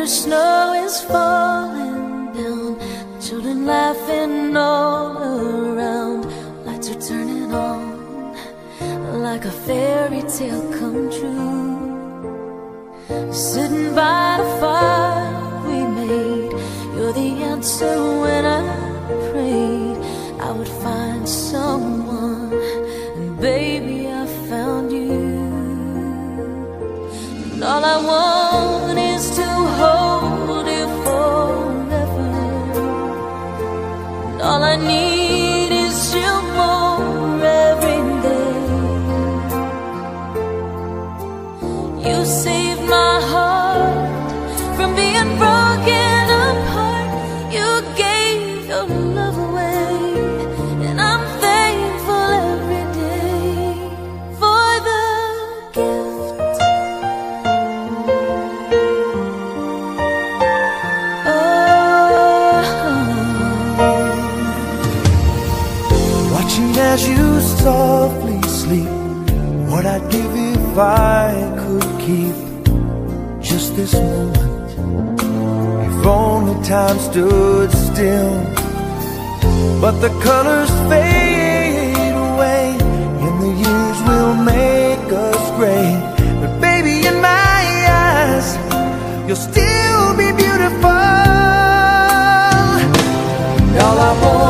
snow is falling down, children laughing all around, lights are turning on like a fairy tale come true. Sitting by the fire we made, you're the answer when I prayed I would find someone, and baby I found you. And all I want is to hold you forever, and all I need is you more every day. You saved my heart from being broken apart. You gave your love away, and I'm thankful every day for the gift. Watching as you softly sleep, what I'd give if I could keep just this moment. If only time stood still, but the colors fade away and the years will make us gray. But baby, in my eyes, you'll still be beautiful. And all I want